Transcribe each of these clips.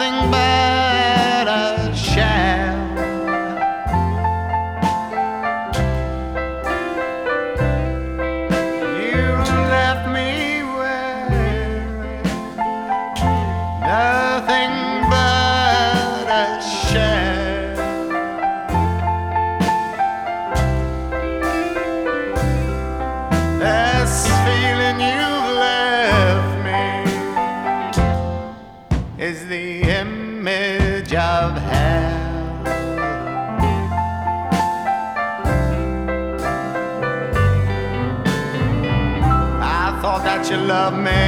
nothing but a shell. You left me wearing nothing but a shell. This feeling you left me is the image of hell. I thought that you loved me,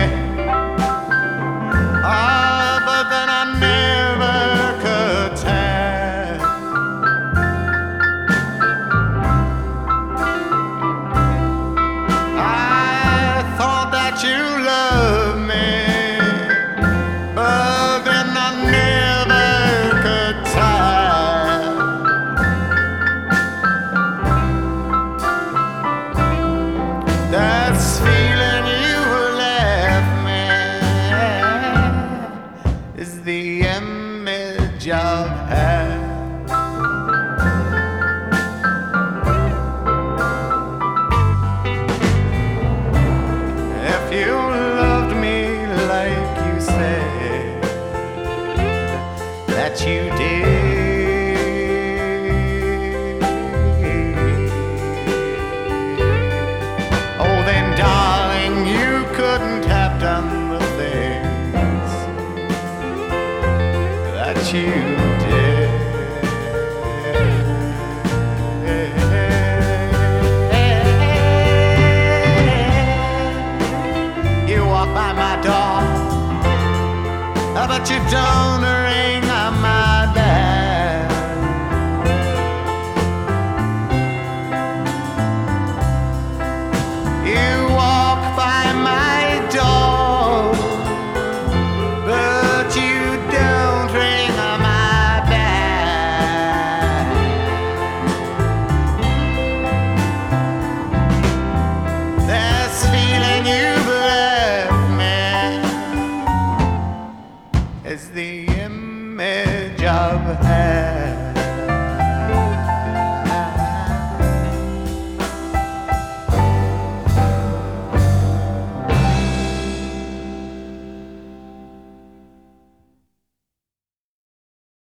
oh, but then I never could tell. I thought that you loved me, but then I never could tell. That's feeling you left me is the image of hell. If you loved me like you said that you did, oh then darling, you couldn't have done the things that you did. You walk by my door, but you don't